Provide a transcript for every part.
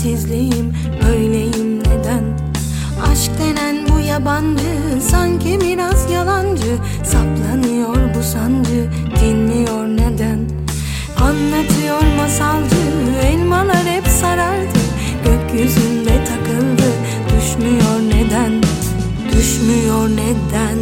çaresizliğim, böyleyim neden? Aşk denen bu yabancı, sanki biraz yalancı. Saplanıyor bu sancı, dinmiyor neden? Anlatıyor masalcı, elmalar hep sarardı. Gökyüzünde takıldı, düşmüyor neden? Düşmüyor neden?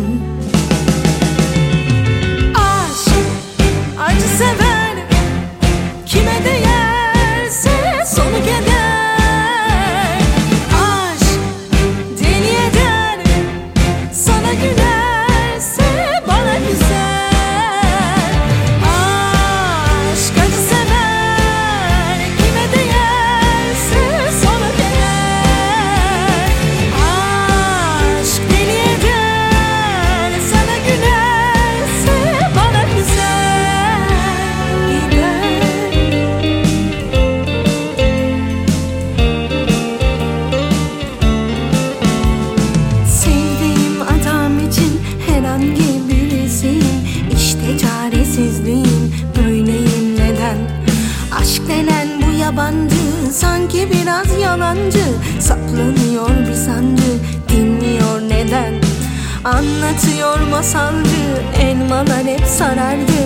Aşk, acı sever, kime değerse sonu keder. Aşk, deli eder, sana gülerse bana güzel. Aşk, acı sever, kime değerse sonu keder. Aşk, deli eder, sana gülerse bana güzel gider. Sevdiğim adam için herhangi birisiyim, İşte çaresizliğim, böyleyim neden? Aşk denen bu yabancı, sanki biraz yalancı. Saplanıyor bir sancı, dinmiyor neden? Anlatıyor masalcı, elmalar hep sarardı.